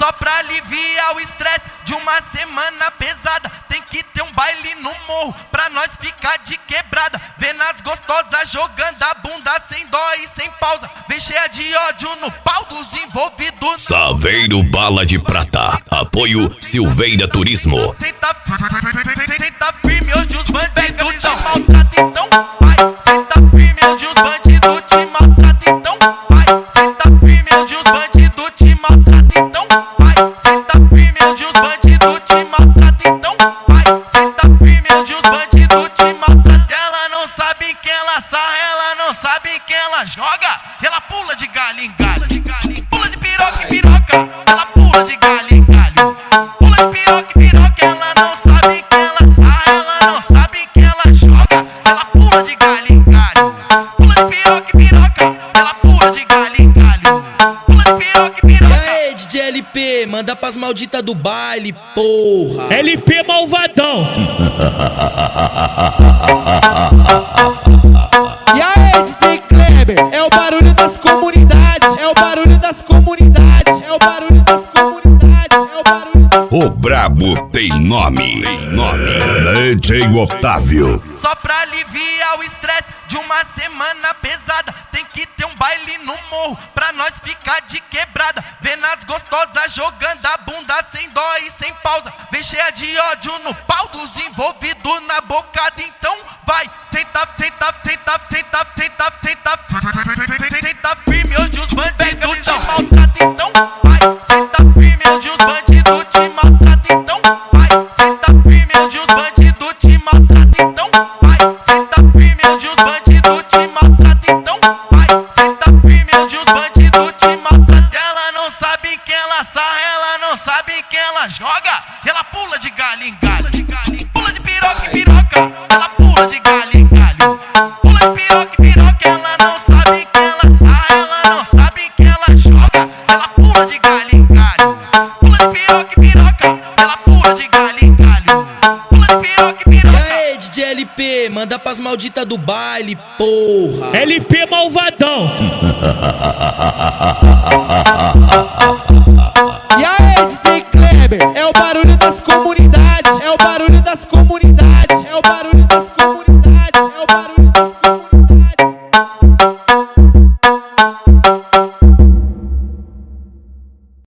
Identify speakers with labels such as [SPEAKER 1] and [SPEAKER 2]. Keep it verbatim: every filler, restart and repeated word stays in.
[SPEAKER 1] Só pra aliviar o estresse de uma semana pesada, tem que ter um baile no morro pra nós ficar de quebrada. Vendo as gostosas jogando a bunda sem dó e sem pausa, vem cheia de ódio no pau dos envolvidos.
[SPEAKER 2] Saveiro Bala de Prata, apoio Silveira Turismo.
[SPEAKER 1] Senta, senta firme, hoje os bandidos te maltratam, então vai. Senta firme, hoje os bandidos te maltratam, então vai. Senta firme, hoje os bandidos te maltratam, então vai. Senta firme, hoje os bandidos te maltratam, então vai. Senta firme, hoje os bandidos te maltratam. Ela não sabe quem ela sarra, ela não sabe quem ela joga. Ela pula de galho em galho, pula de piroca em piroca. Ela pula de galho em galho, pula de piroca em piroca. Ela não sabe quem ela sarra, ela não sabe quem ela joga. Ela pula de galho em galho, pula de piroca em piroca. Ela pula de galho em galho, pula de piroca em piroca.
[SPEAKER 3] E aí, D J L P, manda pras malditas do baile, porra.
[SPEAKER 4] L P malvadão.
[SPEAKER 5] E aí, D J Kleber, é o barulho das comunidades, é o barulho das comunidades, é o barulho das comunidades, é o barulho das...
[SPEAKER 2] O brabo tem nome, tem nome. D J Otávio.
[SPEAKER 1] Só pra aliviar o estresse de uma semana pesada, tem que ter um baile no morro pra nós ficar de quebrada. Vendo as gostosas jogando a bunda sem dó e sem pausa, vem cheia de ódio no pau dos envolvidos na bocada, então vai. Tenta, tenta, tenta, tenta, tenta, tenta, tenta firme, hoje os bandidos te maltratam, então vai. Senta firme, hoje os bandidos te maltratam, então vai. Senta firme, hoje os bandidos te maltratam, então vai. Senta firme, hoje os bandidos te maltratam, então vai. Senta firme, hoje os bandidos te maltratam. Ela não sabe quem ela sarra, ela não sabe quem ela joga. Ela pula de galho em galho, pula de piroca em piroca. Ela pula de galho em galho, pula de piroca em piroca. Ela não sabe quem ela sarra, ela não sabe quem ela joga. Ela pula de galho em galho, pula de piroca em piroca. Ela pula de galho em galho, pula de piroca em piroca.
[SPEAKER 3] E aí, D J L P, manda pras malditas do baile, porra.
[SPEAKER 4] L P malvadão.
[SPEAKER 5] E aí, D J Kleber, é o barulho das comunidades, é o barulho das